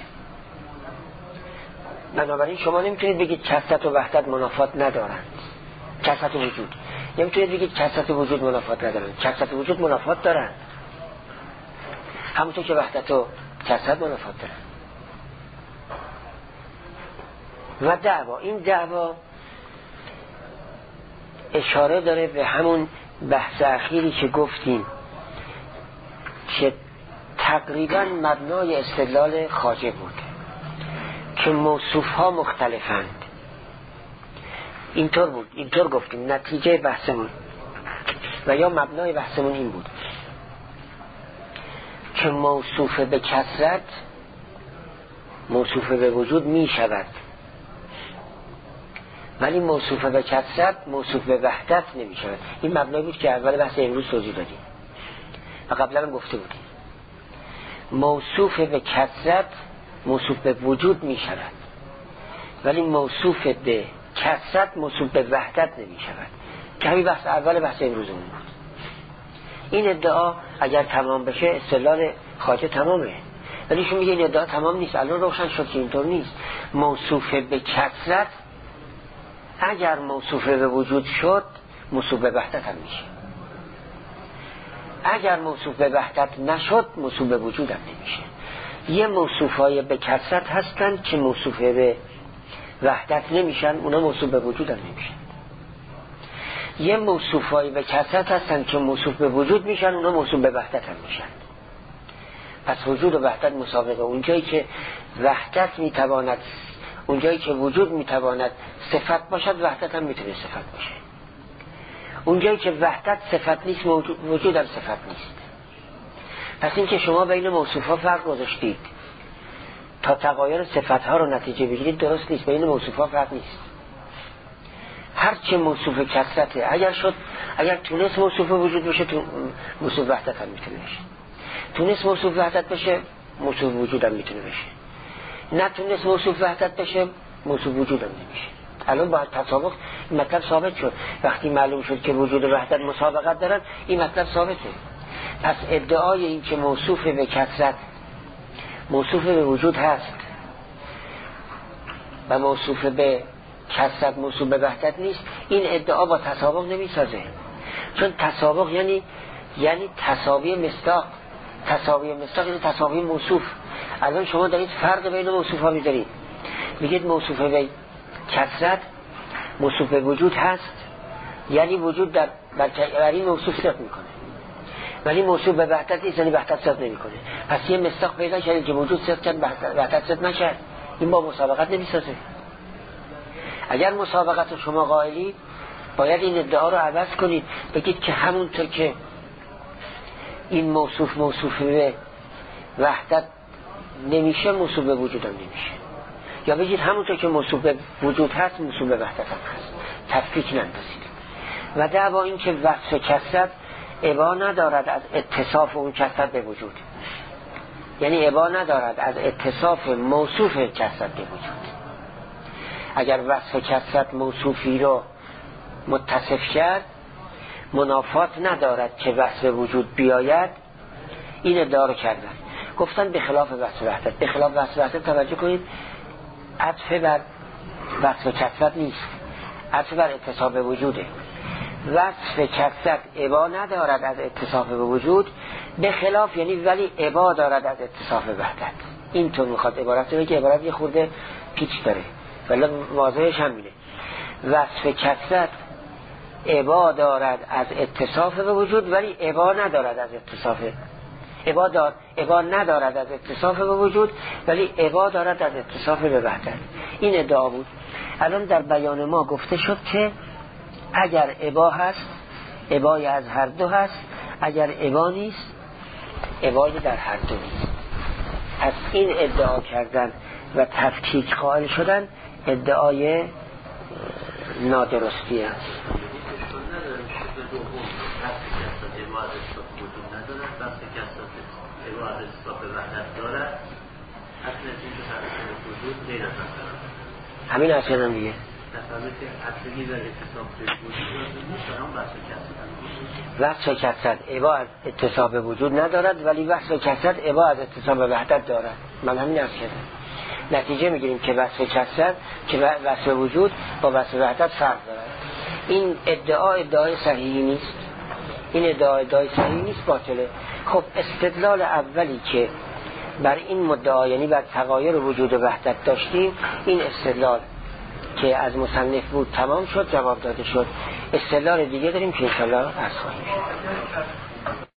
بنابراین شما نمیتونید بگید کثرت و وحدت منافات ندارند. کثرت و وجود نمیتونید بگید کثرت و وجود منافات ندارند. کثرت و وجود منافات دارند، همونطور که وحدت و کثرت منافات دارند. و دعوا، این دعوا اشاره داره به همون بحث اخیری که گفتیم که تقریبا مبنای استدلال خواجه بود که موصوف ها مختلفند. اینطور بود، اینطور گفتیم نتیجه بحثمون و یا مبنای بحثمون این بود که موصوف به کثرت موصوف به وجود می شود، ولی موصوف به کثرت موصوف به وحدت نمی شود. این مبنای بود که اول بحث امروز توضیح دادیم و قبلا هم گفته بودیم. موصوف به کثرت موصوف به وجود می شود، ولی موصوف به کثرت موصوف به وحدت نمی شود، که همین بحث اول بحث امروزمون بود. این ادعا اگر تمام بشه استدلال خواجه تمامه، ولی شما میگه این ادعا تمام نیست. الان روشن شد که اینطور نیست. موصوف به کثرت اگر موصوف به وجود شد موصوف به وحدت هم میشه، اگر موصوف به وحدت نشد موصوف به وجود هم نمیشه. یه موصوفای به کثرت هستن که موصوف به وحدت نمیشن، اونا موصوف به وجود هم نمیشن. یه موصوفای به کثرت هستن که موصوف به وجود میشن، اونا موصوف به وحدت هم میشن. پس وجود و وحدت مسابقه. اونجایی که وحدت میتواند، اونجایی که وجود میتواند صفت باشد وحدت هم میتونه صفت باشه. اونجایی که وحدت صفت نیست وجود هم صفت نیست. پس این که شما بین موصوفها فرق گذاشتید تا تغایر صفتها رو نتیجه بگیرید درست نیست. بین موصوفها فرق نیست. هرچه موصوف کثرته اگر شد، اگر تونست موصوف وجود بشه تو موصوف وحدت هم میتونه بشه، تونست موصوف وحدت بشه موصوف وجود هم میتونه بشه، نتونست موصوف وحدت بشه موصوف وجود هم نمیشه. الان با تسابق این مطلب ثابت شد. وقتی معلوم شد که وجود و وحدت مسابقت دارن این مطلب ثابته. پس ادعای این که موصوف به کثرت موصوف به وجود هست و موصوف به کثرت موصوف به وحدت نیست، این ادعا با تسابق نمیسازه. چون تسابق یعنی یعنی تساوی مصداق. تساوی مصداق یعنی تساوی موصوف. الان شما دارید فرق بین موصوف ها میذارید، میگید موصوف به کثرت موصوف به وجود هست، یعنی وجود در بر این موصوف صدق میکنه، ولی موصوف به وحدت نیست، یعنی وحدت صدق نمیکنه. پس یه مصداق پیدا کردید که وجود صدق کرد وحدت صدق نکرد. این با مسابقت نمیسازه. اگر مسابقت رو شما قائلی باید این ادعا رو عوض کنید، بگید که همونطور که این موصوف موصوف به وحدت نمیشه موصوف به وجود هم نمیشه، یا بگید همونطور که موصوف به وجود هست موصوف به وحدت هم هست. تفکیک نندازید. و دعوا این که وصف کثرت ابا ندارد از اتصاف اون کثرت به وجود، یعنی ابا ندارد از اتصاف موصوف کثرت به وجود. اگر وصف کثرت موصوفی رو متصف کرد منافات ندارد که وصف وجود بیاید. این ادعا رو کردن، گفتن به خلاف وصف وحدت. به خلاف وصف وحدت توجه کنید، عطف بر وصف کثرت نیست، عطف بر اتصاف به وجوده. وصف کثرت ابا ندارد از اتصاف به وجود، به خلاف یعنی ولی ابا دارد از اتصاف وحدت. اینطور میخواد عبارت رو که عبارت یه خورده پیچ داره ولی واضحش همینه. وصف کثرت ابا دارد از اتصاف به وجود، ولی ابا ندارد از اتصاف ابا دار ابا ندارد از اتصاف به وجود، ولی ابا دارد از اتصاف به وحدت. این ادعا بود. الان در بیان ما گفته شد که اگر ابا هست ابای از هر دو هست، اگر ابا نیست ابای در هر دو نیست. از این ادعا کردن و تفکیک قائل شدن ادعای نادرستی است. اصل این که وجود غیر از مثلا همین اصل هم دیگه تصاویر که اصلی در اتصاب به وجود نیست برام وصف کسرت وصف کسرت عبا از اتصاب به وجود ندارد، ولی وصف کسرت عبا از اتصاب به وحدت دارد. من همین اصل کردم. نتیجه میگیریم که وصف کسرت که وصف وجود با وصف وحدت فرق دارد. این ادعا ادعای صحیحی نیست، این ادعا ادعای صحیحی نیست، باطله. خب استدلال اولی که بر این مدعا، یعنی بر تغایر وجود و وحدت داشتیم، این استدلال که از مصنف بود تمام شد، جواب داده شد. استدلال دیگه داریم که انشاءالله عرض خواهیم شد.